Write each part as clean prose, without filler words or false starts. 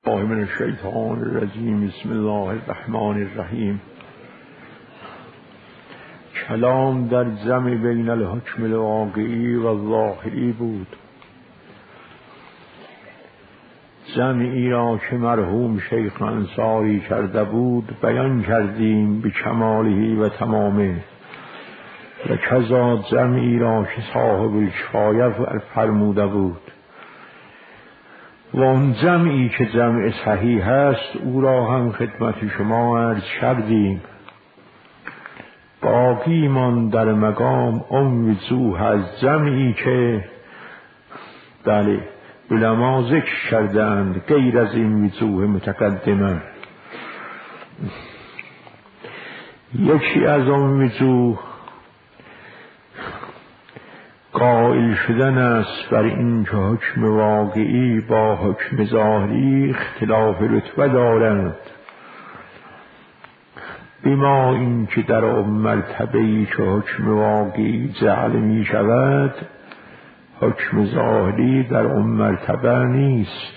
من الشیطان الرجیم. بسم الله الرحمن الرحیم. کلام در جمع بین الحکم الواقعی و الظاهری بود. جمعی را که مرحوم شیخ انصاری کرده بود بیان کردیم به کماله و تمامه، و کذا جمعی را که صاحب الکفایه فرموده بود و اون جمعی که جمع صحیح است او را هم خدمت شما عرض کردیم. باقی من در مقام وجوه از جمعی که بله علما ذکر کردند غیر از این وجوه متقدمه. یکی از اون وجوه قائل شدن است بر این که حکم واقعی با حکم ظاهری اختلاف رتبه دارند، بما این که در اون مرتبه‌ای که حکم واقعی جعل می شود حکم ظاهری در اون مرتبه نیست،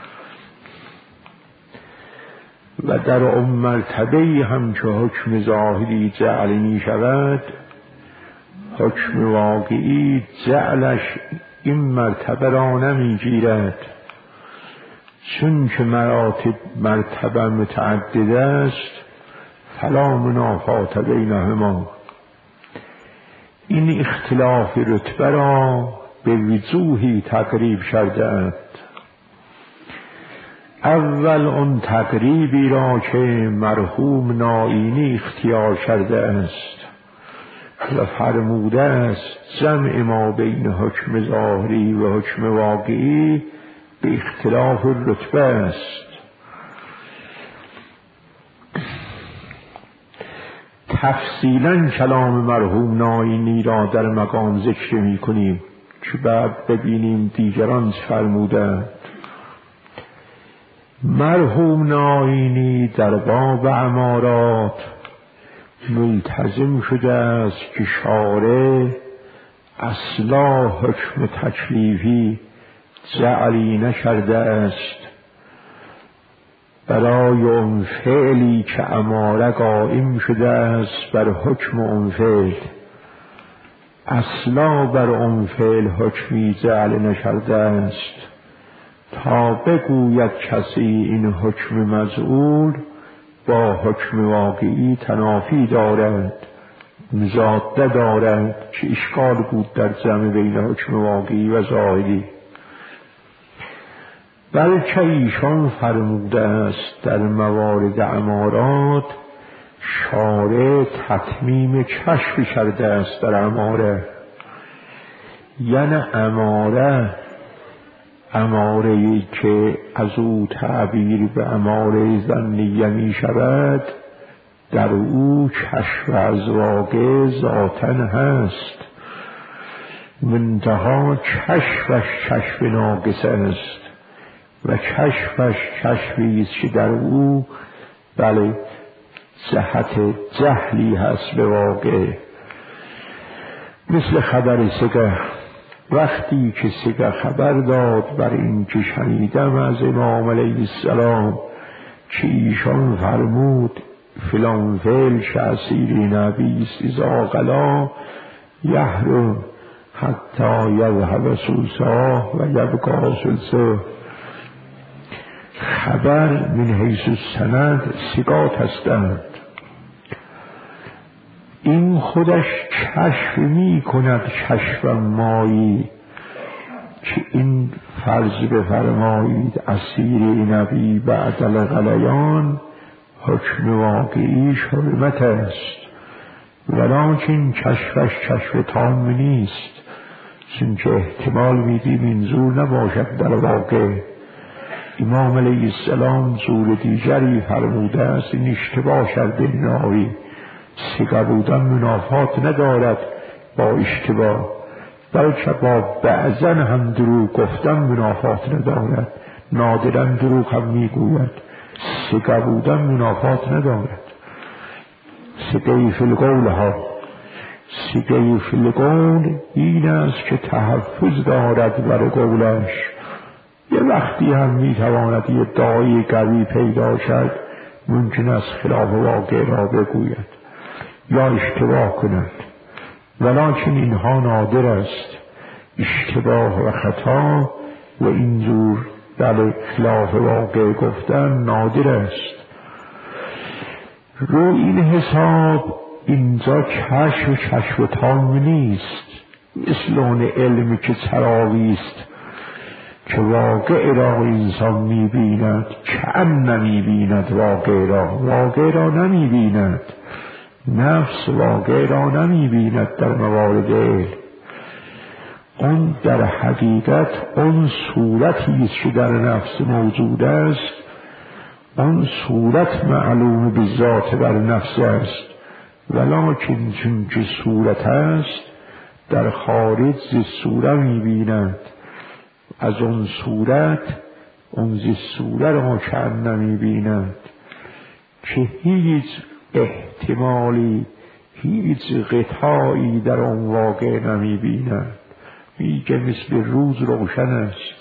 و در اون مرتبه‌ای هم که حکم ظاهری جعل می شود حکم واقعی جعلش این مرتبه را نمی گیرد، چون که مرتبه متعدد است فلا منافات بینهما. این اختلاف رتبه را به وجوهی تقریب کرده اند. اول اون تقریبی را که مرحوم نائینی اختیار کرده است و فرموده است جمع ما بین حکم ظاهری و حکم واقعی به اختلاف رتبه است. تفصیلا کلام مرحوم نائینی را در مقام ذکر می کنیم که بعد ببینیم دیگران فرمودند. مرحوم نائینی در باب عمارات ملتزم شده است که شارع اصلا حکم تکلیفی جعلی نکرده است برای اون فعلی که اماره قائم شده است بر حکم اون فعل، اصلا بر اون فعل حکمی جعل نکرده است تا بگوید کسی این حکم مجعول با حکم واقعی تنافی دارد، مضاده دارد، که اشکال بود در جمع بین حکم واقعی و ظاهری. بلکه ایشان فرموده است در موارد امارات شارع تتمیم کشف کرده است در اماره، یعنی اماره‌ای که از او تعبیر به اماره ظنیه می شود در او کشف از واقع ذاتاً هست، منتها کشفش کشف ناقص است و کشفش کشفی است که در او بله جهت جهلی هست به واقع. مثل خبر سگه، وقتی که سگه خبر داد بر این که شنیدم از امام علیه السلام که ایشان فرمود فلان فعل شعصیر نبی است اذا غلا یحرم حتی یذهب سوساه و یبقى سلسه. خبر من حیث السند ثقات هستند. این خودش کشف می کند کشف مایی که این فرض بفرمایید اسیر نبی بعد الغلیان حکم واقعی حرمت است، ولیکن کشفش کشف تام نیست، چون که احتمال میدیم این زور نباشد در واقع. امام علیه السلام زور دیگری فرموده است، این اشتباه کرده ناوی. سگه بودن منافات ندارد با اشتباه، بلکه با بعضن هم دروغ گفتن منافات ندارد، نادرا دروغ هم میگوید. سگه بودن منافات ندارد. سگه فی القول ها، سگه فی القول این است که تحفظ دارد بر قولش یه وقتی هم میتواند یه ادعای قوی پیدا شد، ممکن است خلاف واقع را بگوید یا اشتباه کند، ولکن اینها نادر است. اشتباه و خطا و اینجور در خلاف واقع گفتن نادر است. رو این حساب اینجا کشف و کشف تام نیست، مثل اون علمی که چراغی است که واقع را انسان می‌بیند، کأن نمی‌بیند واقع را نمی‌بیند، نفس واقع را نمی‌بیند. در موارد علم اون در حقیقت اون صورتی است که در نفس موجود است، اون صورت معلوم به ذات بر نفس است، ولکن چون که صورت است در خارج ز صورت می‌بیند، از اون صورت اون ز صورت را کأن نمی‌بیند که هیچ احتمالی، هیچ قطعی در اون واقع نمی‌بیند. میگه مثل روز روشن است.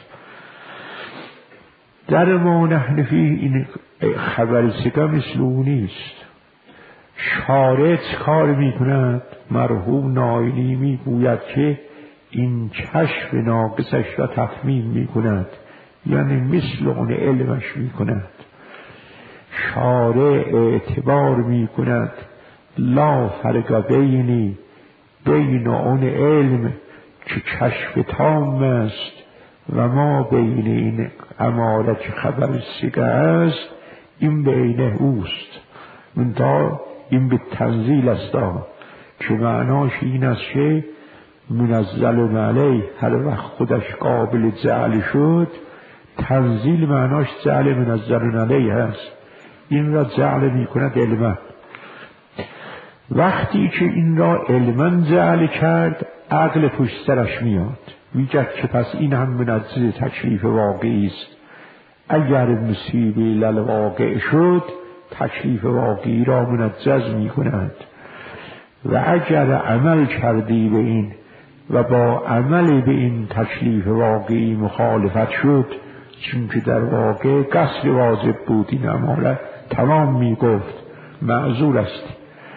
در ما نحن فیه این خبر سگا مثل او نیست. شارع کار میکند، مرحوم نایلی میگوید که این کشف ناقصش را تفهیم میکند، یعنی مثل اون علمش میکند. شارع اعتبار میکند لا فرق بین اون علم که کشف تام است و ما بین این اماره که خبر سگه است، این بین اوست. منتها این به تنزیل است که معناش این است که منزل علیه هر وقت خودش قابل جعل شد، تنزیل معناش جعل منزل علیه است. این را جعل می کند علما. وقتی که این را علما جعل کرد، عقل پشت سرش میاد، میگه که پس این هم منزل تکلیف واقعی است. اگر مصیبه للواقع شد، تکلیف واقعی را منجز می کند. و اگر عمل کردی به این و با عمل به این تکلیف واقعی مخالفت شد، چون که در واقع قصد واجب بود، این اماره تمام می گفت معذور است.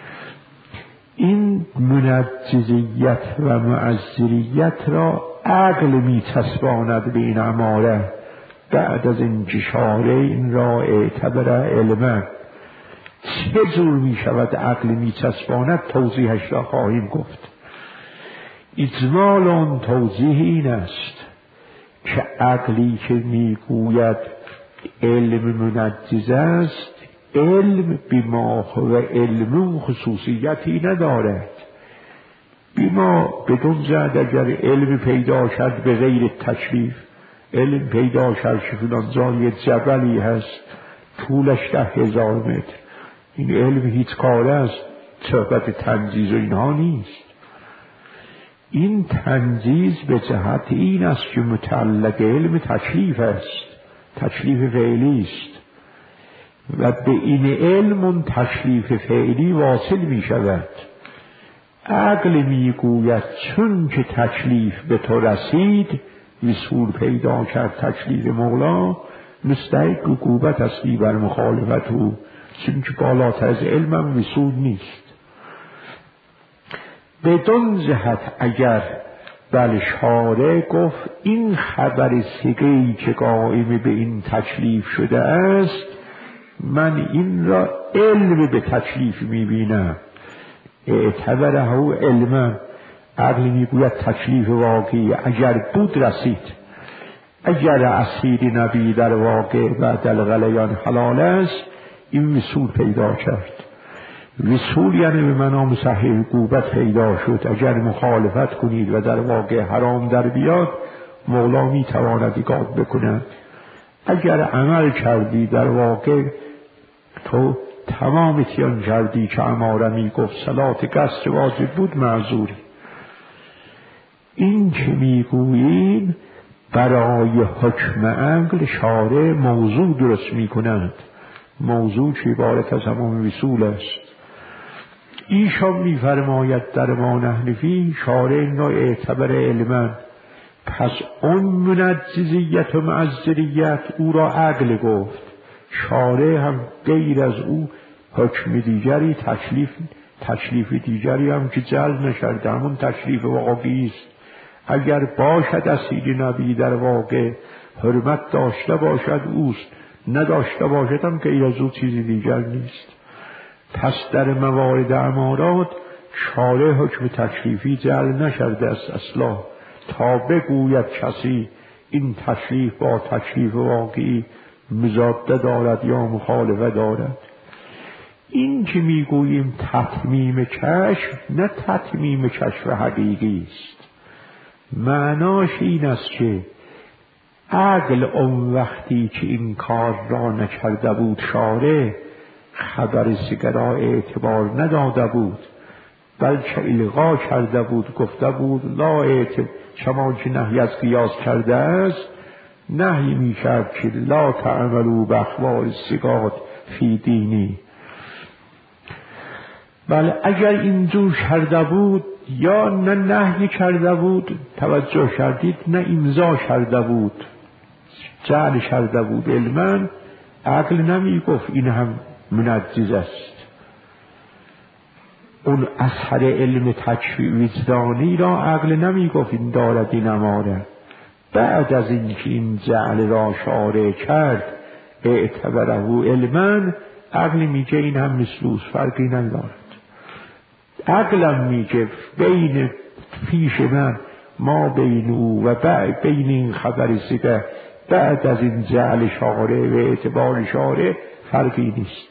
این منجزیت و معذریت را عقل می چسباند به این اماره. بعد از انتشار این را اعتبر علما. چه جور می شود عقل می چسباند توضیحش را خواهیم گفت. اجمال آن توضیح این است که عقلی که می گوید علم منجز است، علم بما و علم خصوصیتی ندارد. بما بدون زد اگر علم پیدا شد به غیر تکلیف، علم پیدا شد که فلان جای جبلی هست طولش 10,000 متر، این علم هیچ کار است، صحبت تنجیز و اینها نیست. این تنجیز به جهت این است که متعلق علم تکلیف است، تکلیف فعلی است و به این علم تکلیف فعلی واصل می شود. عقل می گوید چون که تکلیف به تو رسید، وصول پیدا کرد تکلیف مولا، مستحق عقوبت هستی بر مخالفت او، چون که بالاتر از علمم وصول نیست. بدون جهت اگر شارع گفت این خبر سگهی که قائم به این تکلیف شده است، من این را علم به تکلیف میبینم، اعتبره او علما. عقل میگوید تکلیف واقعی اگر بود رسید. اگر اسیر نبی در واقع بعد الغلیان حلال است، این وصول پیدا کرد. وصول یعنی به منام صحیح عقوبت پیدا شد. اگر مخالفت کنید و در واقع حرام در بیاد، مولا میتواند ایقاب بکند. اگر عمل کردی در واقع تو تمام تیان کردی که اماره میگفت صلات قصد واجب بود، معذوری. این که میگوییم برای حکم عقل شارع موضوع درست میکنند، موضوع که عبارت از همون وصول است. ایشان میفرماید در ما نحن فیه، شارع این را اعتبر علما. پس اون منجزیت و معذریت او را عقل گفت. شارع هم غیر از او حکم دیگری تکلیف دیگری هم که جلب نشده، همون تکلیف واقعی است. اگر باشد اسیر نبی در واقع حرمت داشته باشد اوست، نداشته باشد هم غیر از او چیزی دیگر نیست. پس در موارد امارات شارع حکم تکلیفی جلب نشده است اصلا، تا بگوید کسی این تکلیف با تکلیف واقعی مضاده دارد یا مخالفه دارد. این که میگوییم تتمیم کشف، نه تتمیم کشف حقیقی است. معناش این است که عقل اون وقتی که این کار را نکرده بود شارع، خبر سگرا اعتبار نداده بود، بلکه الغا کرده بود، گفته بود لا اعتبار، چما که نهی از قیاس کرده است، نهی می کرد که لا تعملوا باخبار سگات فی دینی. بله اگر اینجور کرده بود یا نه نهی کرده بود توجه کردید، نه امضا کرده بود جعل کرده بود علما، عقل نمی گفت این هم منجز است. اون اثر علم تکفی وجدانی را عقل نمی گفت این دارد این اماره. بعد از اینکه این جعل را شارع کرد اعتبره علما، عقل میگه این هم مثلوس، فرقی ندارد. عقلم میگه بین پیش من ما بین او و بین این خبر سگه بعد از این جعل شارع و اعتبار شارع فرقی نیست.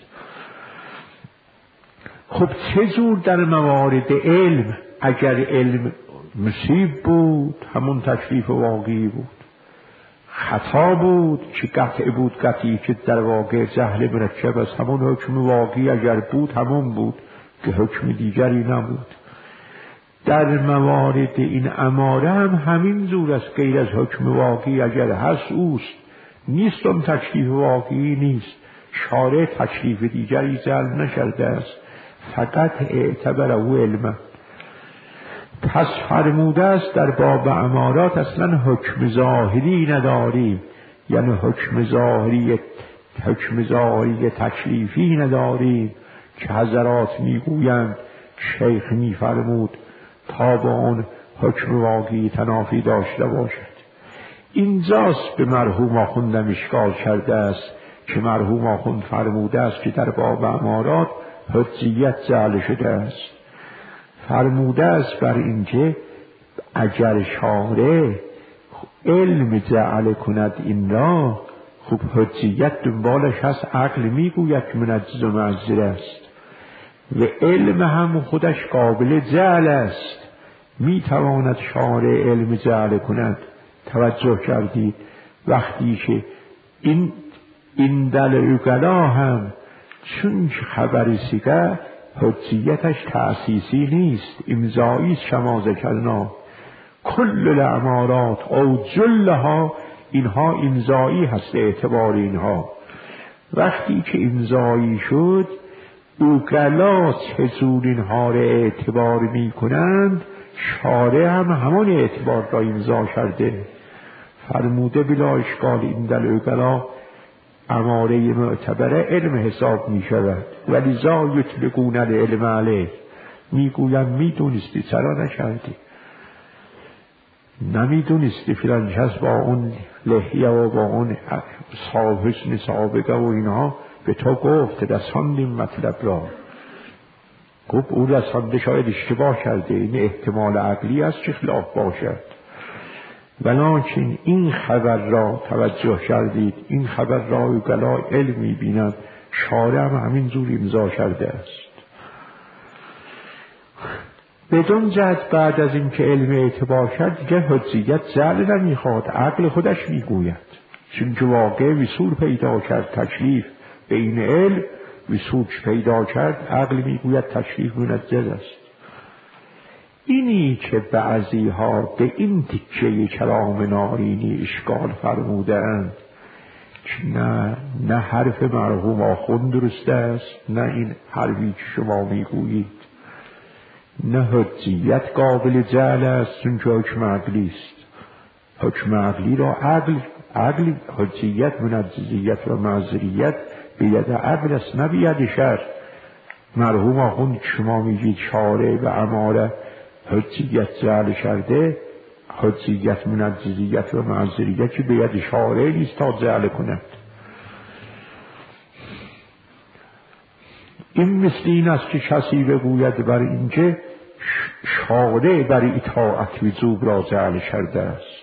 خب چجور در موارد علم، اگر علم مصیب بود همون تکلیف واقعی بود، خطا بود که قطع بود، قطعی که در واقع جهل مرکب از همون حکم واقعی اگر بود همون بود که حکم دیگری نبود. در موارد این اماره هم همین زور است، غیر از حکم واقعی اگر هست اوست، نیست اون تکلیف واقعی نیست. شارع تکلیف دیگری جلب نکرده است، فقط اعتبر او علم. پس فرموده است در باب امارات اصلا حکم ظاهری نداریم، یعنی حکم ظاهری تکلیفی نداریم که حضرات میگویند شیخ میفرمود تا با اون حکم واقعی تنافی داشته باشد. اینجاست به مرحوم آخوندم اشکال کرده است که مرحوم آخوند فرموده است که در باب امارات حجیت جعل شده است. فرموده است بر اینکه اگر شارع علم جعل کند این را، خب حجیت دنبالش هست، عقل میگوید که منجز و معذر است و علم هم خودش قابل جعل است، میتواند شارع علم جعل کند. توجه کردید وقتی که این دل اقلا هم چون خبر سیگه حجیتش تأسیسی نیست، امضایی شما ذکرنا کل الامارات او جلها، اینها امضایی هست اعتبار اینها. وقتی که امضایی شد اقلا چطور اینها را اعتبار می کنند، شارع هم همان اعتبار را امضا کرده. فرموده بلا اشکال این دل اقلا اماره معتبره علم حساب می شود، ولی زا یطلقون العلم علیه، میگویم میدونستی چرا نکردی، نمیدونستی فلان کس با اون لحیه و با اون حسن سابقه و اینها به تو گفت رساندیم مطلب را. گفت او رسانده شاید اشتباه کرده، این احتمال عقلی است که خلاف باشد، ولکن این خبر را توجه کردید، این خبر را اقلا علم می‌بیند، شارع هم همین جور امضا کرده است. بدون جهت بعد از این که علم اعتبار کرد دیگه حجیت جعل نمیخواد، عقل خودش میگوید، چون که واقع وصول پیدا کرد، تکلیف بین علم وصول پیدا کرد، عقل میگوید تکلیف منجز است. اینی که بعضی ها به این تکه کلام نارینی اشکال فرمودند که نه حرف مرحوم آخوند درست است، نه این حرفی که شما میگویید، نه حجیت قابل جعل است چون که حکم عقلی است. حکم عقلی را عقل حجیت منجزیت و معذریت به ید عقل است نه به ید شرع. مرحوم آخوند شما میگید شارع و اماره حجیت جعل کرده، حجیت منجزیت و معذریت که به ید شارع نیست تا جعل کند. این مثل این است که کسی بگوید بر اینکه شارع بر اطاعت وجوب را جعل کرده است.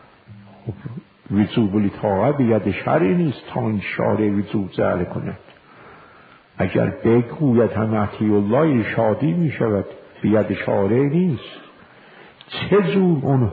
وجوب الاطاعت به ید شرعی نیست تا این شارع وجوب جعل کند. اگر بگوید هم اطیع الله شادی می شود، به ید شارع نیست. چه جور اون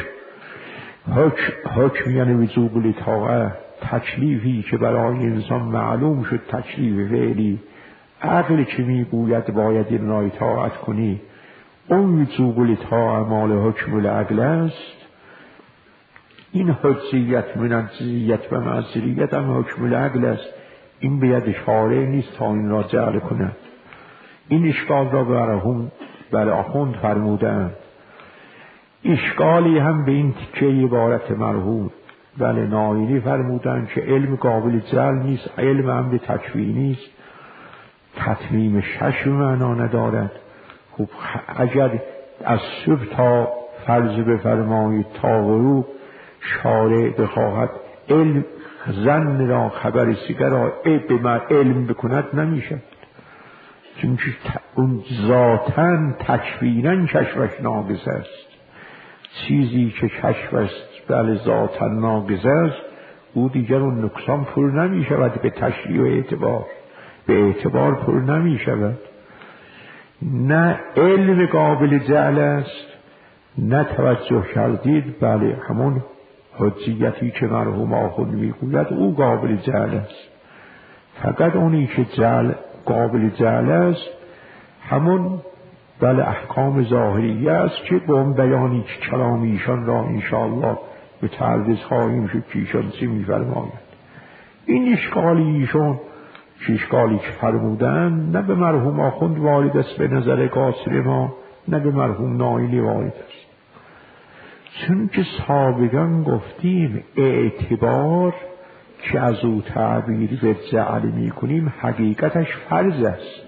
حکم یعنی وجوب الاطاعت، تکلیفی که برای انسان معلوم شد تکلیف فعلی، عقل که میگوید باید این را اطاعت کنی، اون وجوب الاطاعت مال حکم العقل است. این حجیت منجزیت و معذریت هم حکم العقل است. این به ید شارع نیست تا این را جعل کند. این اشکال را بر آخوند فرمودند. اشکالی هم به این تیکه عبارت مرحوم بله ناینی فرمودند که علم قابل جعل نیست، علم هم به تکوینی است، تتمیم شش معنا ندارد. خب اگر از صبح تا فرض بفرمایید تا غروب شارع بخواهد علم ظن را خبر سیگر را به من علم بکند نمیشد، چون اون ذاتاً تکویناً کشفش ناقص است. چیزی که کشفش بله ذاتاً ناقص است او دیگر اون نقصان پر نمی شود به تشریع و اعتبار، به اعتبار پر نمی شود. نه علم قابل جعل است نه توجه کردید بله همون حجیتی که مرحوم آخوند میگوید او قابل جعل است. فقط اونی که قابل جعل است همون بله احکام ظاهریه است که با اون بیانی که کلام ایشان را انشاءالله به تعرض خواهیم شد که ایشان چی میفرماید. این اشکالی ایشان که اشکالی که فرمودن نه به مرحوم آخوند وارد است به نظر قاصر ما، نه به مرحوم ناینی وارد است. چون که سابقا گفتیم اعتبار که از او تعبیر به جعل می کنیم حقیقتش فرض است.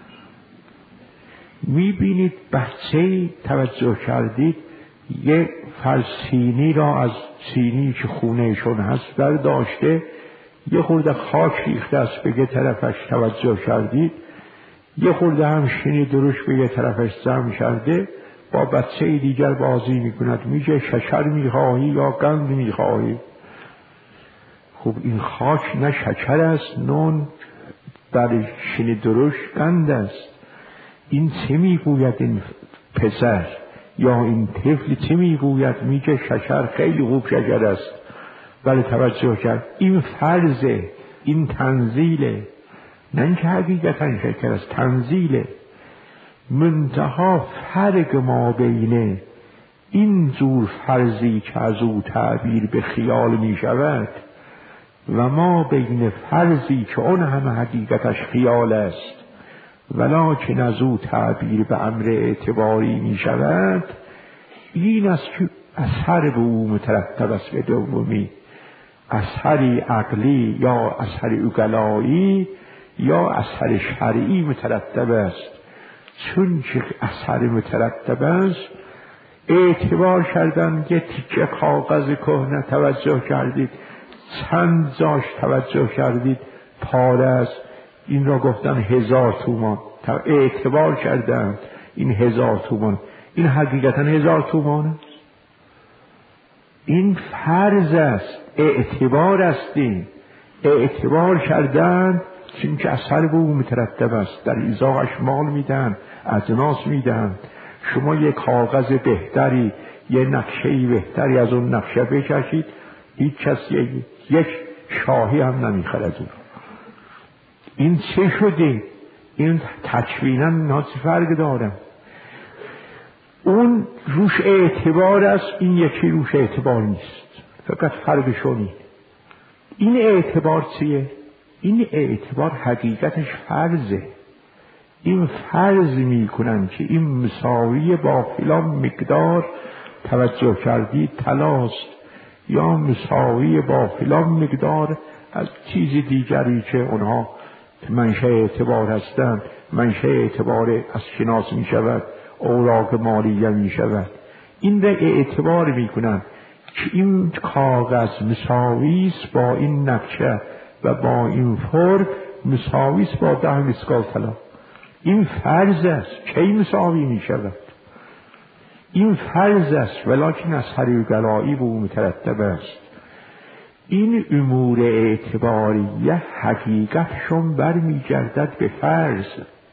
می بینید بچه توجه کردید یه فرض سینی را از سینی که خونهشون هست برداشته یه خورده خاک ریخته است به یه طرفش توجه کردید، یه خورده هم شنی دروش به یه طرفش جمع کرده با بچه دیگر بازی میکند، میگه شکر میخواهی یا قند میخواهی. خب این خاک نه شکر است نون در شنی دروش قند است. این چه میگوید این پسر یا این طفل چه میگوید؟ میگه شکر خیلی خوب شکر است. بله توجه کرد این فرضه، این تنزیله، نه اینکه حقیقتا شکر است، تنزیله. منتها فرق ما بین این جور فرضی که از او تعبیر به خیال می شود و ما بین فرضی که اون همه حقیقتش خیال است ولکن از او تعبیر به امر اعتباری می شود، این است که اثر به او مترتب است به دومی، اثری عقلی یا اثر عقلایی یا اثر شرعی مترتب است. چون که اثر مترتب است اعتبار کردن یه تیکه کاغذ کهنه توجه کردید چند جاش توجه کردید پاره است، این را گفتن 1000 تومان، اعتبار کردن این 1000 تومان، این حقیقتا 1000 تومان است. این فرض است، اعتبار است. این اعتبار کردن چون که اثر به او مترتب است، در ایزاش مال میدن، اجناس میدن. شما یک کاغذ بهتری، یک نقشه بهتری از اون نقشه بکشید، هیچ کس یک شاهی هم نمیخرد اون. این چه شده؟ این تکوینا ناچه فرق دارن. اون روش اعتبار است، این یکی روش اعتبار نیست، فقط فرقشون این اعتبار چیه؟ این اعتبار حقیقتش فرضه. این فرض میکنن که این مساوی با فلان مقدار توجه کردید طلاست، یا مساوی با فلان مقدار از چیز دیگری که اونها منشأ اعتبار هستند، منشأ اعتبار از شناس می شود، اوراق مالیه می شود. این را اعتبار می کنند که این کاغذ مساوی است با این نقشه و با این فرم مساوی است با 10 مسکال طلا. این فرض است. کی مساوی می شود؟ این فرض است، ولکن از هریگرایی به او مترتب است. این امور اعتباریه حقیقتشون برمیگردد به فرض.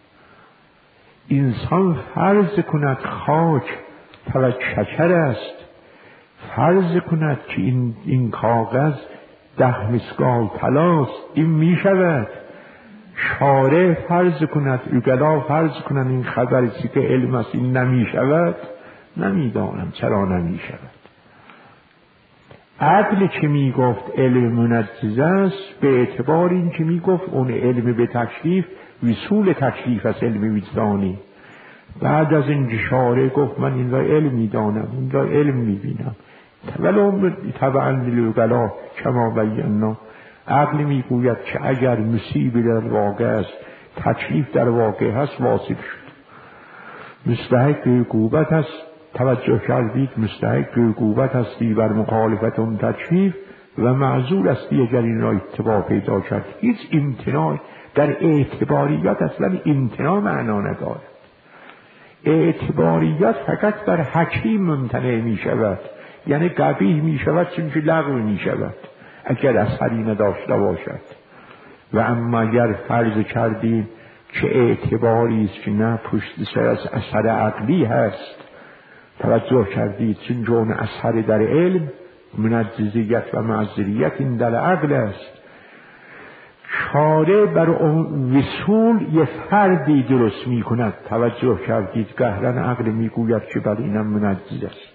انسان فرض کند خاک فقط شکر است، فرض کند که این کاغذ 10 مسکال طلاست، این می شود. شارع فرض کند، اوگلا فرض کند این خبرسی که علم است این نمی شود. نمیدانم چرا نمی شود. عقل که می گفت علم منجز است، به اعتبار این که می گفت اون علم به تکلیف وصول تکلیف از علم وجدانی. بعد از این شارع گفت من این را علم می دانم، این را علم می بینم. ولو طبعا للوگلا کما بینا. عقل می گوید که اگر مصیب در واقع است، تکلیف در واقع هست، واصل شد. مستحق عقوبت است، توجه کردید، مستحق عقوبت هستی بر مخالفت اون تکلیف و معذور هستی اگر این را اتباع پیدا کرد. هیچ امتناع در اعتباریات اصلا امتناع معنا ندارد. اعتباریات فقط بر حکیم ممتنع می شود، یعنی قبیح می شود چون که لغو می شود اگر اثری نداشته باشد. و اما اگر فرض کردیم که اعتباری است که نه پشت سر از اثر عقلی هست، توجه کردید چون جون اثر در علم منجزیت و معذریت این در عقل است. شارع بر اون وصول یه فردی درست می کند. توجه کردید قهرن عقل می گوید که بر اینم منجز است،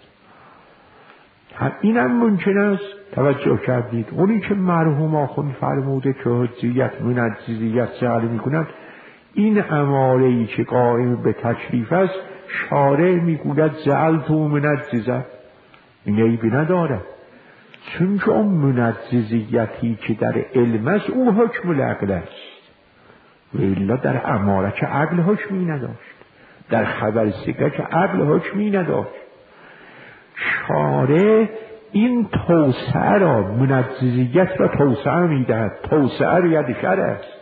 اینم ممکن است. توجه کردید اونی که مرحوم آخوند فرموده که حجیت منجزیت جعل می کند، این اماره ای که قائم به تکلیف است، شارع می گوید جعل تو منجزه، این عیبی نداره، چون که اون منجزیتی که در علم است او حکم العقل است. و الا در اماره که عقل حکمی نداشت، در خبر سگه که عقل حکمی نداشت. شارع این توسعه را، منجزیت را توسعه میدهد. توسعه ید شرع است.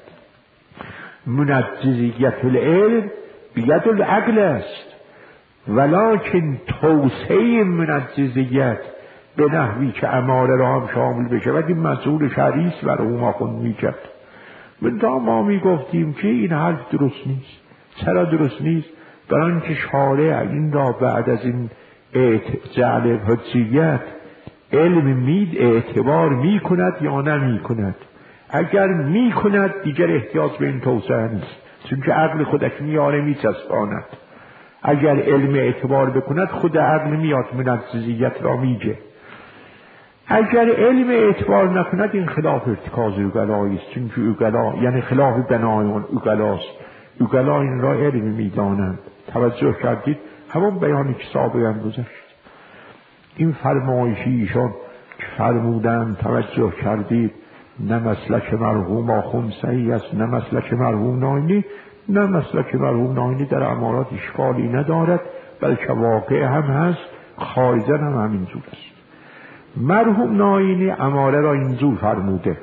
منجزیت العلم بید العقل است، ولکن توسعه منجزیت به نحوی که اماره را هم شامل بشه و این مسئول شرعی است بر او ما خود میکرد. منتها ما میگفتیم که این حرف درست نیست. چرا درست نیست؟ برای اینکه شارع این را بعد از این جعل حجیت علم اعتبار می کند یا نمی کند. اگر می کند دیگر احتیاج به این توسعه نیست، چون که عقل خودش میاره می چسباند. اگر علم اعتبار بکند خود عقل میاد منجزیت را میگه. اگر علم اعتبار نکند این خلاف ارتکاز اوگلایی است، چون که اوگلا یعنی خلاف بنای اون اوگلاست. اوگلا این را علم میدانند. توجه کردید همون بیانی که سابقا گذشت. این فرمایشی ایشان که فرمودن، توجه کردید، نه مسلک مرحوم آخوند صحیح است، نه مسلک مرحوم ناینی. نه مسلک مرحوم ناینی در امارات اشکالی ندارد، بلکه واقع هم هست، خارجن هم همینجور است. مرحوم ناینی اماره را اینجور فرموده،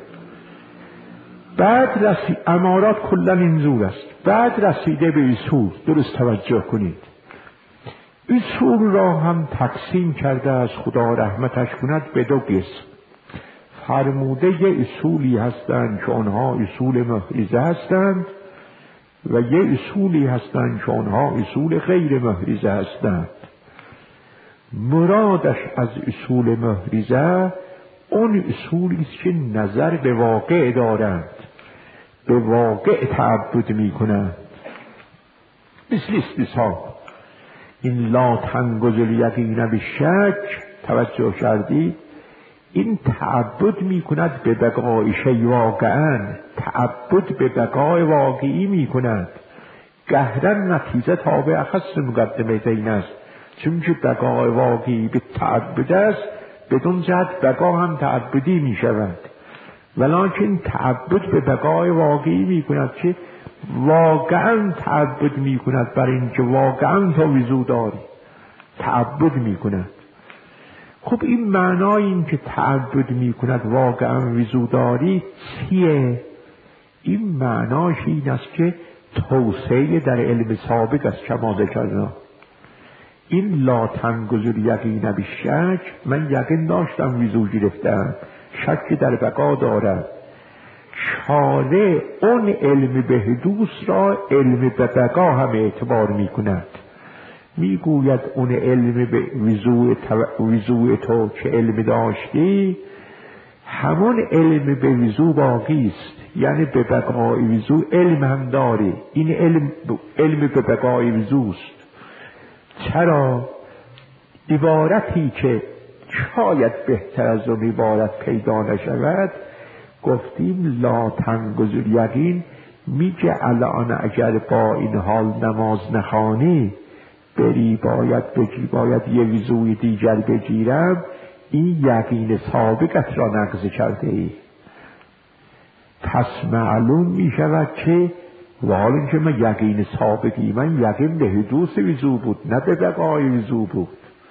بعد امارات کلا اینجور است، بعد رسیده به اصول. درست توجه کنید، اصول را هم تقسیم کرده از خدا رحمتش کند به 2 قسم. فرموده یه اصولی هستند که آنها اصول محریزه هستند و یه اصولی هستند که آنها اصول غیر محریزه هستند. مرادش از اصول محریزه اون اصولی است که نظر به واقع دارند، به واقع تعبد می کنند. مثل استصحاب، این لا تنگذ الیقین بالشک. توجه کردید این تعبد می کند به بقای شیء واقعا، تعبد به بقای واقعی می کند. گهرن نتیجه تابع خاص مقدمه دین است، چون که بقای واقعی به تعبد است، بدون جهت بقا هم تعبدی می شود، ولیکن تعبد به بقای واقعی می کند که واقعا تعبد می کند برای اینکه واقعا تو وضو داری، تعبد می کند. خب این معنای این که تعبد می کند واقعا وضو داری چیه؟ این معناش این است که توسعه در علم سابق است. کما ذکرنا این لا تنگذر یقین بالشک، من یقین داشتم وضو گرفتم، شک در بقا دارد. شارع اون علم به حدوث را علم به بقا هم اعتبار می کند. می گوید اون علم به وضوء تو که علم داشتی همون علم به وضوء باقی است، یعنی به بقای وضوء علم هم داری. این علم به بقای وضوء است. چرا؟ عبارتی که شاید بهتر از اون عبارت پیدا نشود، گفتیم لا تنگذر یقین میگه الان اگر با این حال نماز نخوانی بری باید یه وضوء دیگر بگیرم، این یقین سابقت را نقض کرده ای. پس معلوم می شود که حال اینکه من یقین سابقی من یقین به حدوث وضوء بود نه به بقای وضوء بود.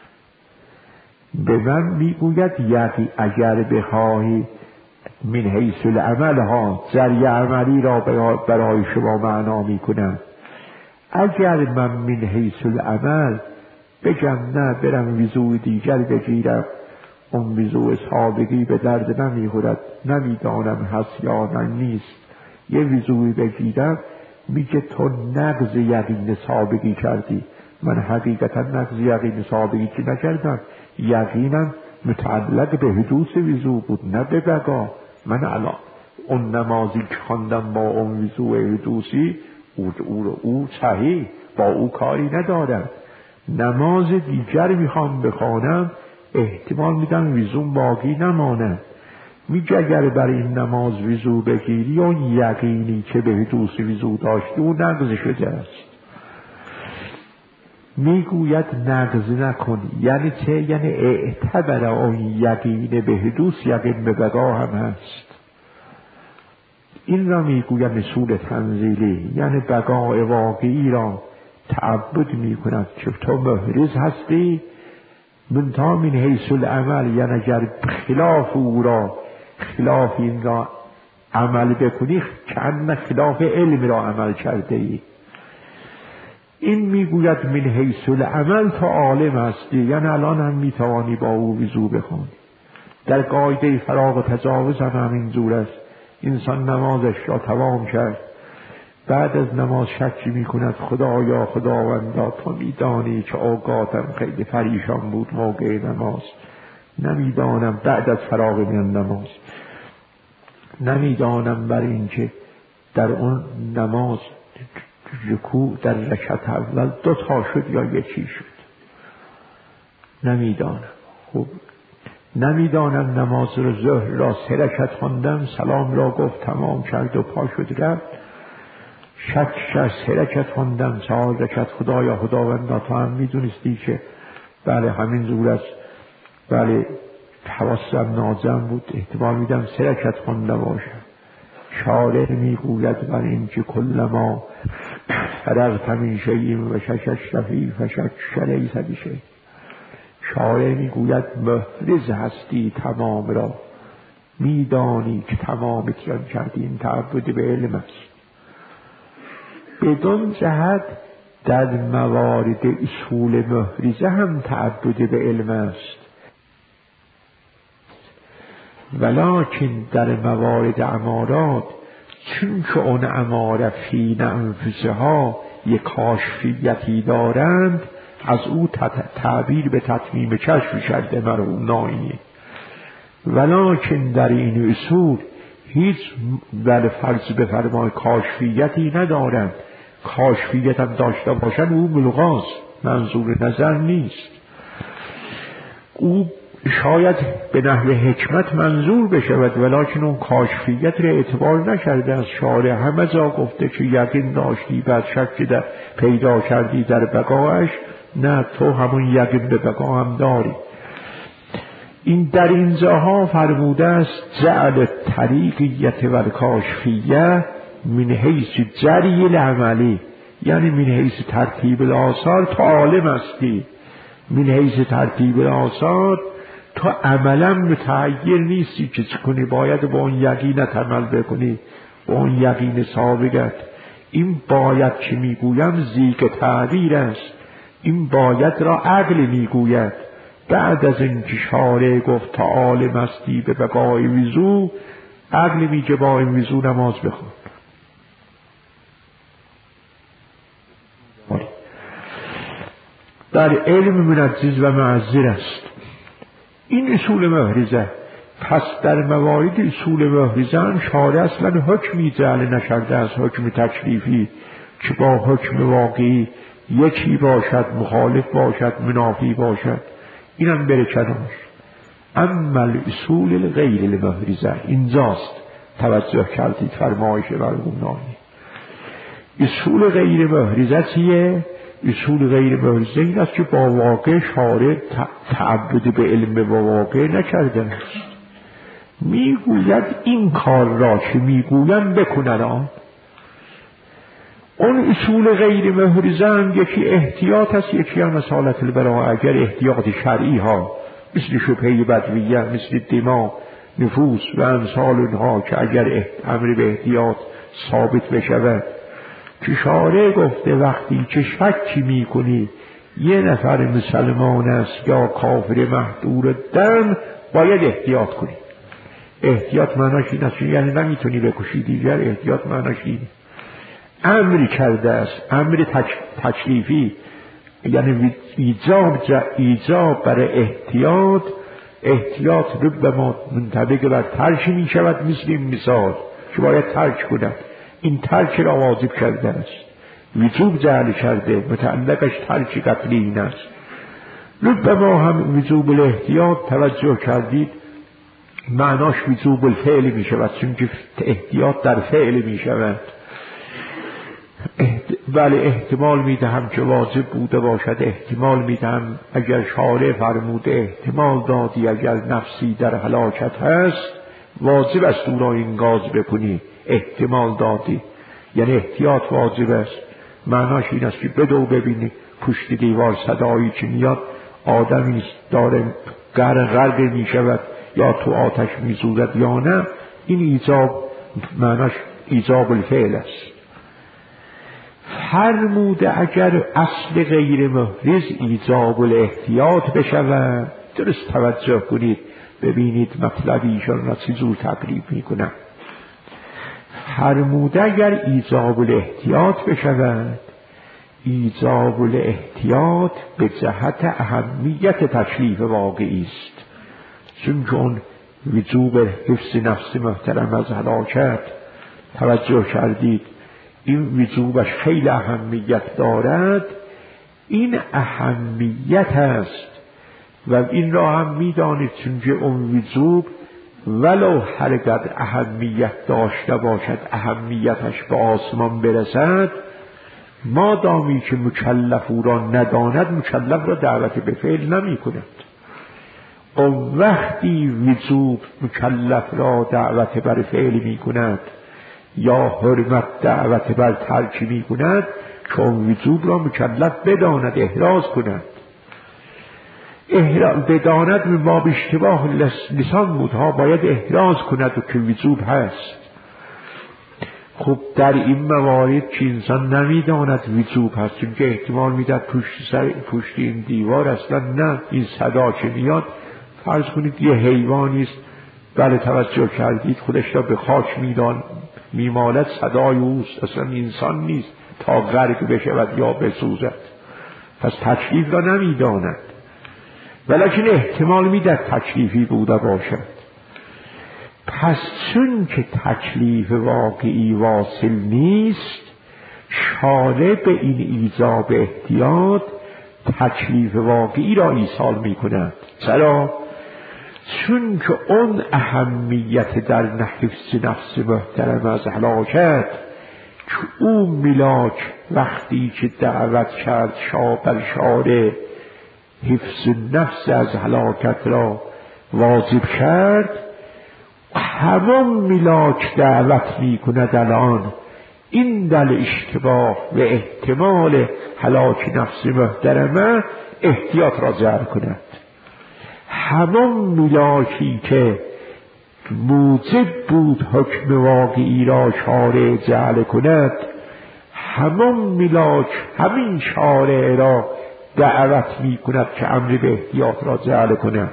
به من می گوید یقین اگر بخواهی من حیث العمل ها ذریعه عملی را برای شما معنا می کنم. اگر من من حیث العمل بگم نه برم وضوء دیگر بگیرم، اون وضوء سابقی به درد نمیخورد، نمیدانم هست یا نه نیست، یه وضوعی بگیرم، میگه تو نقض یقین سابقی کردی. من حقیقتا نقض یقین سابقی که نکردم، یقینم متعلق به حدوث وضوع بود نه به بقا. من الان اون نمازی که خواندم با اون وضوع حدوثی او صحیح، با او کاری ندارم. نماز دیگر میخوام بخوانم، احتمال میدم وضوع باقی نماند. میگه اگر برای این نماز وضوع بگیری اون یقینی که به حدوث وضوع داشتی او نقض شده است. میگوید نقض نکن یعنی چه؟ یعنی اعتبر اون یقین به حدوث یقین به بقا هم هست. این را میگوید اصول تنزیلی، یعنی بقای واقعی را تعبد میکند که تو محرز هستی منتها من حیث العمل، یعنی اگر خلاف او را خلاف این را عمل بکنی که خلاف علم را عمل کرده ای. این میگوید من حیث العمل تو عالم هستی، یعنی الان هم میتوانی با او وضوع بخونی. در قاعده فراغ و تجاوز هم همین جور است. انسان نمازش را تمام کرد، بعد از نماز شکی میکند خدایا خداوندا تو میدانی که اوقاتم خیلی پریشان بود موقع نماز، نمیدانم بعد از فراغ من نماز نمیدانم بر این که در اون نماز رکوع در رکعت اول 2 تا شد یا 1 شد، نمیدانم. خب نمیدانم نماز رو ظهر را 3 رکعت خواندم، سلام را گفت تمام کرد و پا شد رفت، شک 3 رکعت خواندم 4 رکعت، خدایا خداوندا تو هم میدونستی که بله همین زور است، بله حواسم نازم بود، احتمال میدم 3 رکعت خونده باشم. شارع میگوید بر این که کلما فرغت من شیء و شککت فیه فشک لیس بشیء. شارع میگوید محرز هستی تمام را، میدانی که تمام اتیان کردی. این تعبد به علم است. بدون جهت در موارد اصول محرزه هم تعبد به علم است، ولکن در موارد امارات چون که اون اماره فی انفسها یک کاشفیتی دارند، از او تعبیر به تتمیم کشف کرده مرحوم نائینی. ولکن در این اصول هیچ در فرض بفرمای کاشفیتی ندارند. کاشفیت هم داشته باشن او ملغاست، منظور نظر نیست. او شاید به نحو حکمت منظور بشود، ولکن اون کاشفیت را اعتبار نکرده از شارع. همه جا گفته که یقین داشتی بعد شک در پیدا کردی در بقایش، نه تو همون یقین به بقا هم داری. این در اینجاها فرموده است جعل طریقیت و کاشفیه من حیث جری العملی، یعنی من حیث ترتیب الآثار تو عالم هستی، من حیث ترتیب الآثار تو عملا متعیر نیستی که چه کنی، باید با اون یقینت عمل بکنی، با اون یقین سابقت. این باید که میگویم زیگ تعبیر است، این باید را عقل میگوید. بعد از اینکه شارع گفت تا عالم هستی به بقای وضو، عقل میگه با این وضو نماز بخون. در علم منجز و معذر است این اصول محرزه. پس در موارد اصول محرزه هم شارع اصلا حکمی جعل نشرده از حکم تکلیفی که با حکم واقعی یکی باشد، مخالف باشد، منافی باشد، اینم بره کنار. اما اصول غیر المحرزه اینجاست توجه کردید فرمایش مرحوم. اصول غیر محرزه چیه؟ اصول غیر محرزه این است که با واقع شارع تعبد به علم با واقع نکرده است. میگوید این کار را که میگویم بکنن. اون اصول غیر محرزه هم یکی احتیاط است، یکی هم مسالت البراءه. اگر احتیاط شرعی ها مثل شبهه بدویه، مثل دماغ، نفوس و امثال اونها که اگر امر به احتیاط ثابت بشود، که شارع گفته وقتی که شکی میکنی یه نفر مسلمان است یا کافر محدور دم، باید احتیاط کنی. احتیاط معناش این است یعنی نمیتونی بکشی دیگر، احتیاط معناش اینه. امری کرده است، امر تکلیفی، یعنی ایجاب برای احتیاط رو به ما منطبق بر ترک می شود. مثل این مثال که باید ترک کند، این ترک را واجب کرده است، وجوب جعل کرده، متعلقش ترک قطعی این است. به ما هم وجوب الاحتیاط توجه کردید، معناش وجوب الفعل می شود، چون که احتیاط در فعل می شود. ولی احتمال میدهم که واجب بوده باشد، احتمال میدهم اگر شارع فرموده احتمال دادی اگر نفسی در هلاکت هست واجب است او را انقاذ بکنی، احتمال دادی، یعنی احتیاط واجب است. معناش این است که بدو ببینی پشت دیوار صدایی که میاد آدمی داره غرق می شود یا تو آتش می سوزد یا نه، این ایجاب معناش ایجاب الفعل است. فرموده اگر اصل غیر محرز ایجاب الاحتیاط بشود، درست توجه کنید ببینید مطلب ایشان را چه جور تقریب میکنم. فرموده اگر ایجاب الاحتیاط بشود، ایجاب الاحتیاط به جهت اهمیت تکلیف واقعی است، چون اون وجوب حفظ نفس محترم از هلاکت توجه کردید، این وجوبش خیلی اهمیت دارد. این اهمیت است و این را هم میدانید، چون که اون وجوب ولو هرقدر اهمیت داشته باشد، اهمیتش به آسمان برسد، مادامی که مکلف او را نداند، مکلف را دعوت به فعل نمی کند. و وقتی وجوب مکلف را دعوت بر فعل می کند یا حرمت دعوت بر ترک می کند، چون وجوب را مکلف بداند، احراز کند. بداند ما به اشتباه لسان بودها، باید احراز کند و که وجوب هست. خب در این موارد که انسان نمیداند وجوب هست، چون که احتمال میداد پشت این دیوار اصلا نه، این صدا که میاد فرض کنید یه حیوانی است، بله توجه کردید خودش را به خاک میمالد، صدای اوست، اصلا انسان نیست تا غرق بشود یا بسوزد، پس تکلیف را نمیداند، ولیکن احتمال میداد تکلیفی بوده باشد. پس چون که تکلیف واقعی واصل نیست، شارع به این ایجاب احتیاط تکلیف واقعی را ایصال می کند. چرا؟ چون که اون اهمیت در حفظ نفس محترم از هلاکت که اون ملاک وقتی که دعوت کرد بر شارع حفظ نفس از هلاکت را واجب کرد، همون ملاک دعوت می کند الان این دل اشتباه و احتمال هلاک نفس محترمه احتیاط را جعل کند. همون ملاکی که موجب بود حکم واقعی را شارع جعل کند، همون ملاک همین شارع را دعوت می کند که امر به احتیاط را جعل کند.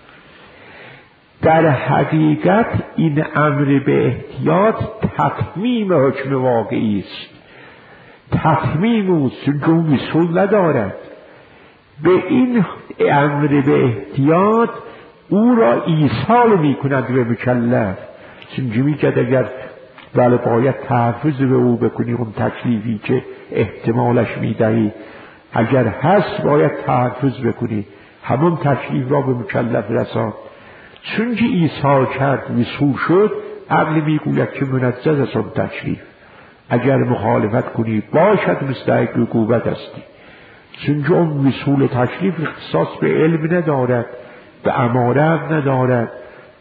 در حقیقت این امر به احتیاط تتمیم حکم واقعی است، تتمیم اوست، چون وصول ندارد. به این امر به احتیاط او را ایصال می کند به مکلف. چنجی می کند اگر بله باید تحفظ به او بکنی اون تکلیفی که احتمالش می دهی، اگر هست باید تحفظ بکنی، همون تکلیف را به مکلف رسان. چون که ایصال کرد وصول شد، عقل می گوید که منجز است اون تکلیف، اگر مخالفت کنی باشد مستحق عقوبت هستی. چون که اون وصول تکلیف اختصاص به علم ندارد، به اماره ندارد،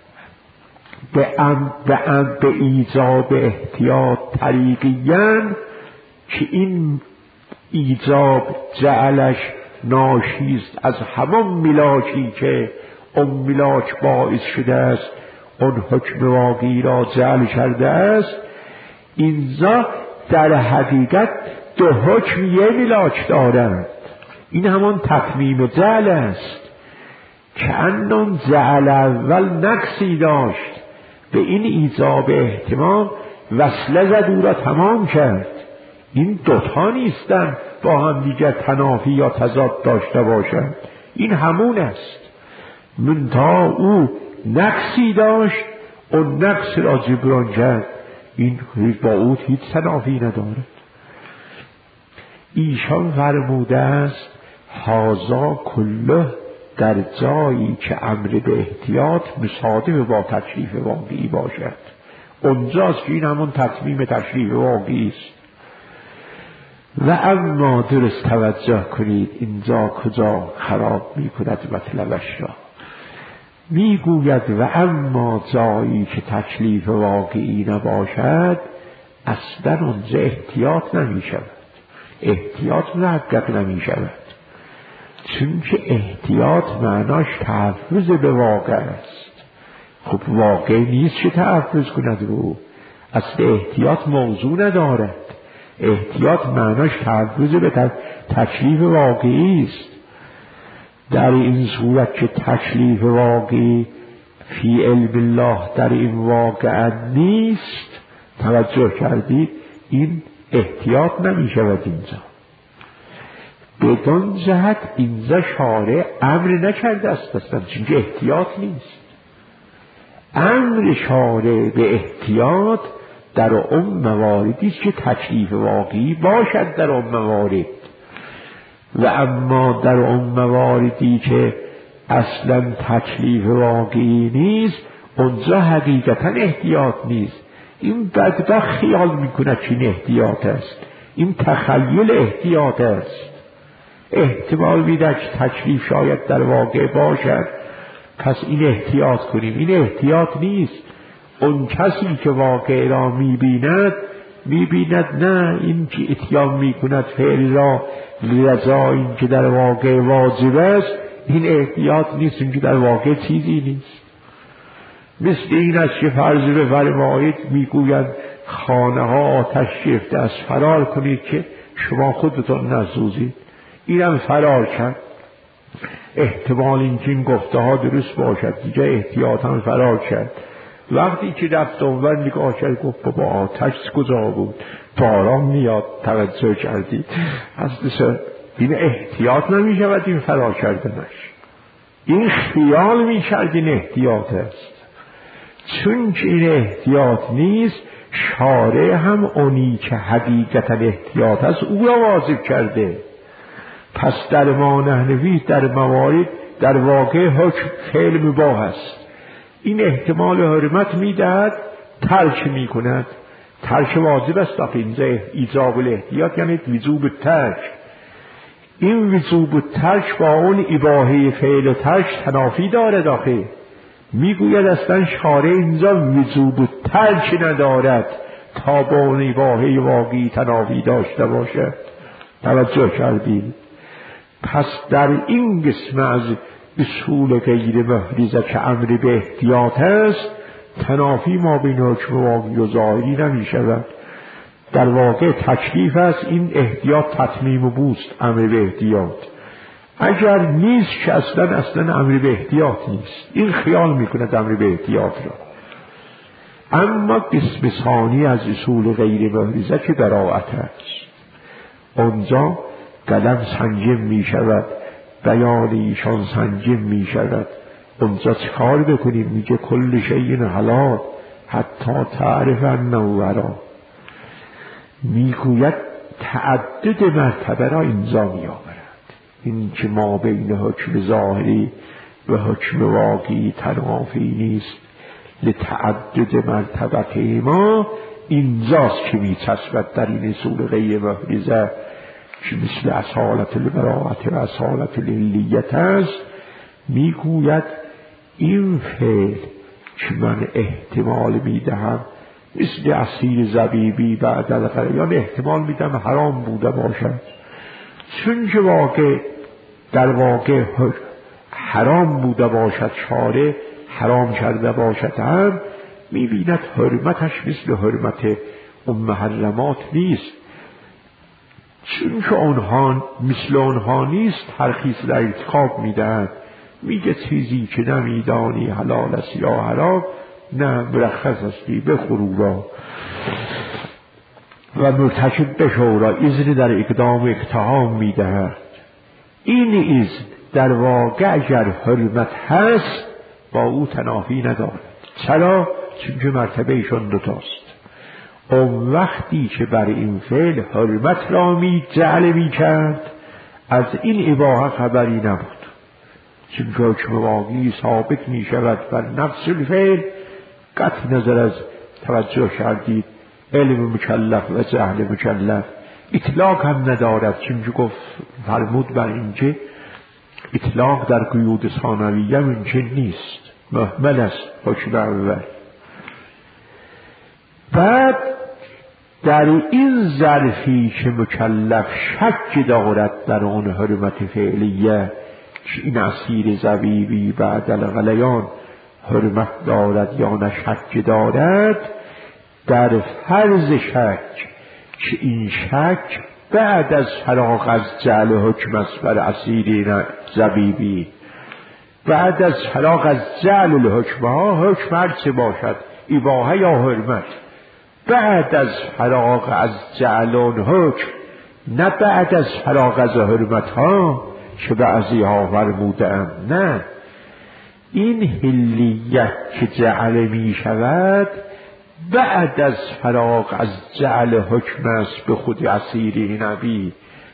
به ایجاب احتیاط طریقیاً که این ایجاب جعلش ناشیست از همون ملاکی که اون ملاک باعث شده است اون حکم واقعی را جعل کرده است. اینجا در حقیقت دو حکم یه ملاک دارند. این همون تتمیم جعل است که انون جعل اول نقصی داشت، به این ایجاب احتمام وصله زد او را تمام کرد. این دوتا نیستن با هم دیگر تنافی یا تضاد داشته باشند، این همون است. منتها او نقصی داشت، اون نقص را جبران کرد، این با او هیچ تنافی ندارد. ایشان فرموده است هازا کله در جایی که امر به احتیاط مصادف با تکلیف واقعی باشد، اونجاست که این همون تتمیم تکلیف واقعی است. و اما درست توجه کنید اینجا کجا خراب می کند مطلبش را. می گوید و اما جایی که تکلیف واقعی نباشد اصلا اونجا احتیاط نمی شود، احتیاط محقق نمی شود. چون که احتیاط معناش تحفظ به واقع است. خب واقع نیست که تحفظ کند رو، اصل احتیاط موضوع ندارد. احتیاط معناش تحفظ به تکلیف واقعی است. در این صورت که تکلیف واقعی فی علم الله در این واقع نیست، توجه کردید، این احتیاط نمی شود. اینجا بدون جهت اینجا شارع امر نکرده است اصلا، چون که احتیاط نیست. امر شارع به احتیاط در اون مواردی است که تکلیف واقعی باشد در اون موارد، و اما در اون مواردی که اصلا تکلیف واقعی نیست اونجا حقیقتا احتیاط نیست. این بدبخت خیال میکند که این احتیاط است، این تخیل احتیاط است. احتمال میده که تکلیف شاید در واقع باشد، پس این احتیاط کنیم. این احتیاط نیست. اون کسی که واقع را میبیند نه این که اتیان میکند فعل را لرضا این که در واقع واجب است، این احتیاط نیست، این که در واقع چیزی نیست. مثل این است که فرض بفرمایید میگویند خانه ها آتش گرفته است، فرار کنید که شما خودتون نسوزید. اینم فرار کرد، احتمال این که این گفته ها درست باشد دیگه، احتیاطاً فرار کرد. وقتی که رفت اونور نگاه کرد گفت بابا آتش کجا بود، باران میاد. توجه کردید؟ اصلا این احتیاط نمی شود این فرار کردنش، این خیال می کرد این احتیاط است. چون که این احتیاط نیست، شارع هم اونی که حقیقتا احتیاط است او را واجب کرده. پس در ما نحنوی در موارد در واقع حکم فعل مباح است، این احتمال حرمت میدهد، ترک میکند. ترک واجب است. اینجا ایجاب الاحتیاط یعنی وجوب ترک. این وجوب ترک با اون اباحه فعل و ترک تنافی داره داخل. میگوید اصلا شارع اینجا وجوب و ترک ندارد تا با نواحه واقعی تنافی داشته باشد. توجه کردید؟ پس در این قسم از اصول غیر محرزه که امر به احتیاط است، تنافی ما بین حکم واقعی و ظاهری نمی شود. در واقع تکلیف است این احتیاط تتمیم و بوست، امر به احتیاط. اگر نیست که اصلا امر به احتیاط نیست، این خیال میکند امر به احتیاط را. اما قسم ثانی از اصول غیر محرزه که براءت است، اونجا قلم سنجم می شود، بیان ایشان سنجم می شود. اونجا چکار بکنیم؟ میگه کل شیء حلال حتی تعرف انه حرام. میگوید تعدد مرتبه را اینجا می آورد. این که ما بین حکم ظاهری و حکم واقعی تنافی نیست، لتعدد مرتبه ما اینجاست که می چسبد در این اصول غیر محرزه که مثل اصالت البراءت و اصالت العلیت است. میگوید این فعل که من احتمال میدهم مثل عصیر زبیبی بعد از غلیان احتمال میدم حرام بوده باشد، چون که در واقع حرام بوده باشد، شارع حرام کرده باشد، هم میبیند حرمتش مثل حرمت محرمات نیست. چون که آنها مثل آنها نیست، ترخیص در ارتکاب میدهند. میگه چیزی که نمیدانی حلال است یا حرام، نه مرخص استی بخورو را و مرتکب بشو را، اذن در اقدام اقتحام میدهد. این اذن در واقع اگر حرمت هست با او تنافی ندارد. چرا؟ چون که مرتبه ایشان دوتاست. اون وقتی که بر این فعل حرمت را جعل می کرد، از این اباحه خبری نبود، چون که حکم واقعی ثابت می شود بر نفس الفعل، قطع نظر از توجه کردید علم مکلف و جهل مکلف. اطلاق هم ندارد، چون که گفت فرمود بر اینکه اطلاق در قیود ثانویه ممکن نیست، محمل است حکم اول. بعد در این ظرفی که مکلف شک دارد در اون حرمت فعلیه که این عصیر زبیبی بعد الغلیان حرمت دارد یا نه شک دارد، در فرض شک که این شک بعد از فراغ از جعل حکم است بر عصیر زبیبی، بعد از فراغ از جعل الحکم ها، حکم هر چه باشد اباحه یا حرمت، بعد از فراغ از جعلان حکم، نه بعد از فراغ از حرمت ها که بعضی ها فرمودند. نه، این حلیت که جعل می شود بعد از فراغ از جعل حکم است به خود عصیر نبی،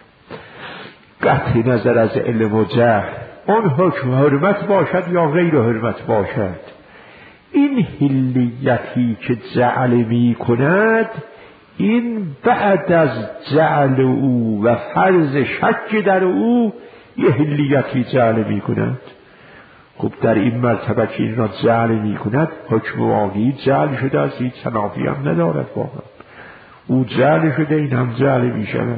قطع نظر از علم و جهل اون حکم حرمت باشد یا غیر حرمت باشد. این حلیتی که جعل می کند، این بعد از جعل او و فرض شک در او یه حلیتی جعل می کند. خب در این مرتبه که این را جعل می کند، حکم واقعی جعل شده است، هیچ تنافی هم ندارد با هم. او جعل شده، این هم جعل می شود.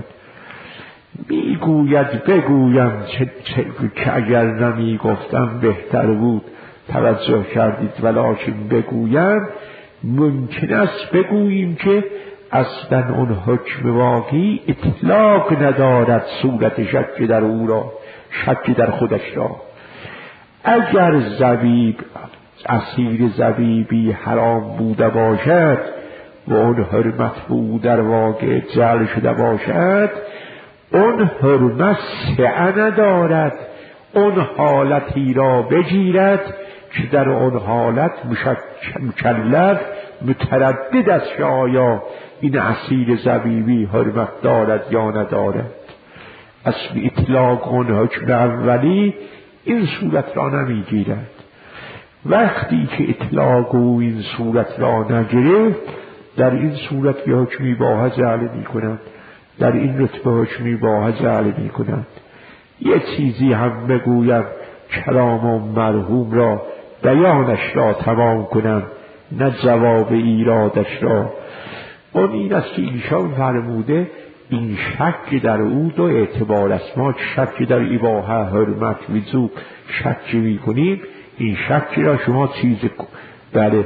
می گوید بگویم که اگر نمی گفتم بهتر بود. توجه کردید؟ ولیکن بگویم، ممکن است بگوییم که اصلا اون حکم واقعی اطلاق ندارد صورت شک در او را، شک در خودش را. اگر زبیب، عصیر زبیبی حرام بوده باشد و اون حرمت بود در واقع جعل شده باشد، اون حرمت سعه ندارد اون حالتی را بگیرد که در اون حالت مکلف متردد است که آیا این عصیر زبیبی حرمت دارد یا ندارد. اصل اطلاق اون حکم اولی این صورت را نمیگیرد. وقتی که اطلاق او این صورت را نگرفت، در این صورت به حکمی باها جعل می کند، در این رتبه حکمی باها جعل می کند. یک چیزی هم بگویم، کلام و مرحوم را بیانش را تمام کنم نه جواب ایرادش را. اون این است که ایشان فرموده این شک در او دو اعتبار است. ما شک در اباحه حرمت وجوب شک میکنیم، این شک را شما چیز در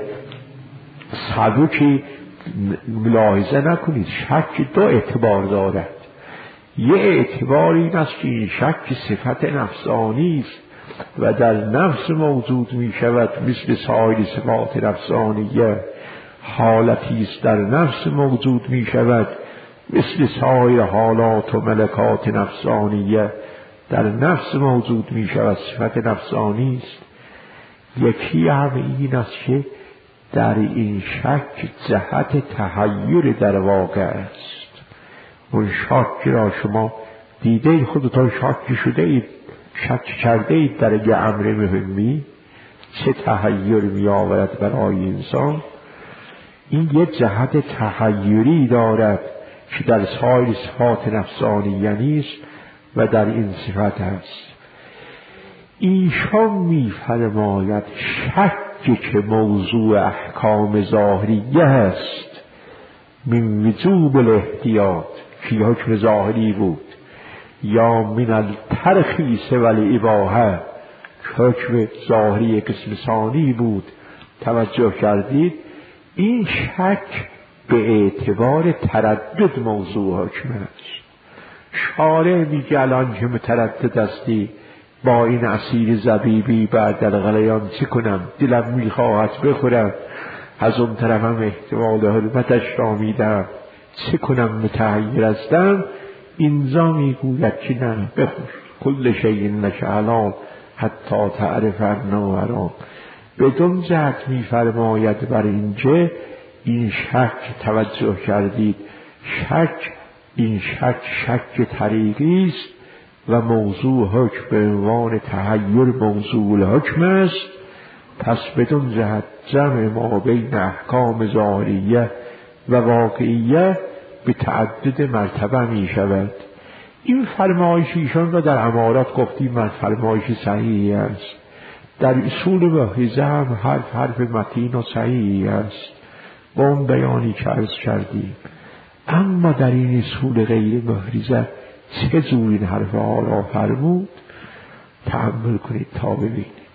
صدوکی ملاحظه نکنید. شک دو اعتبار دارد. یه اعتبار این است که این شک صفت نفسانی است و در نفس موجود می شود، مثل سایر صفات نفسانیه. حالتی است در نفس موجود می شود، مثل سایر حالات و ملکات نفسانیه در نفس موجود می شود، صفت نفسانی است. یکی هم این است که در این شک جهت تحیر در واقع است. اون شک را شما دیده خودتان شک شده اید، شک کرده اید در یه امر مهمی چه تحیر می آورد برای انسان. این یه جهت تحیری دارد که در سایر صفات نفسانیه نیست و در این صفت است. ایشان می فرماید شکی که موضوع احکام ظاهریه است، من وجوب الاحتیاط که حکم ظاهری بود، یا من الترخیص والاباحه حکم ظاهری قسم ثانی بود. توجه کردید؟ این شک به اعتبار تردد موضوع حکم است. شارع میگه الان که متردد هستی با این عصیر زبیبی بعد در غلیان چی کنم؟ دلم میخواهد بخورم، از اون طرفم احتمال حرمتش را میدم، چه کنم؟ متحیر هستم. اینجا میگوید که نه، بخور، کل شیء لک حلال حتی تعرف انه حرام. بدون جهت میفرماید بر اینجا این شک. توجه کردید؟ شک، این شک طریقی است و موضوع حکم به عنوان تحیر موضوع الحکم است. پس بدون جهت جمع ما بین احکام ظاهریه و واقعیه به تعدد مرتبه می شود. این فرمایش ایشان را در امارات گفتیم من فرمایش صحیحی است. در اصول محیزه هم حرف متین و صحیحی است با اون بیانی که عرض کردیم. اما در این اصول غیر محیزه چه جور این حرف ها را فرمود؟ تأمل کنید تا ببینید.